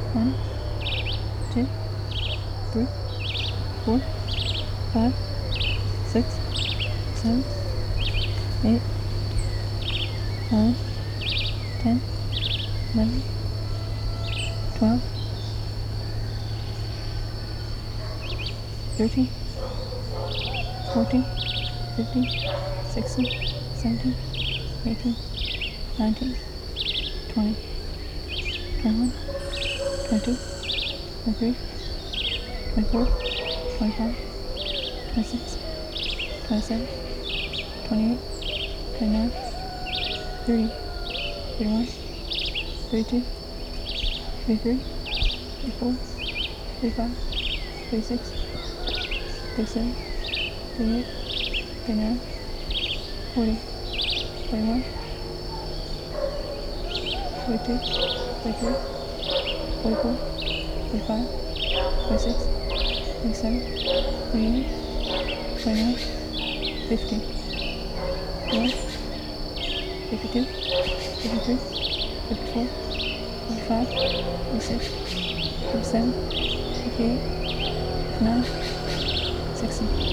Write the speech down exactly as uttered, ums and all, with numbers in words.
one, two, three, four, five, six, seven, eight, nine, ten, eleven, twelve, thirteen, fourteen, fifteen, sixteen, seventeen, eighteen, nineteen, twenty, twenty-one, twenty-two, twenty-three, twenty-four, twenty-five, twenty-six, twenty-seven, twenty-eight, twenty-nine, thirty, thirty-one, thirty-two, thirty-three, thirty-four, thirty-five, thirty-six, thirty-seven, thirty-eight, thirty-nine, forty, forty-one, forty-two, forty-three, forty-four, forty-five, forty-six, forty-seven, forty-eight, forty-nine, fifty, fifty-one, fifty-two, fifty-three, fifty-four, fifty-five, fifty-six, fifty-seven, fifty-eight, fifty-nine, sixty.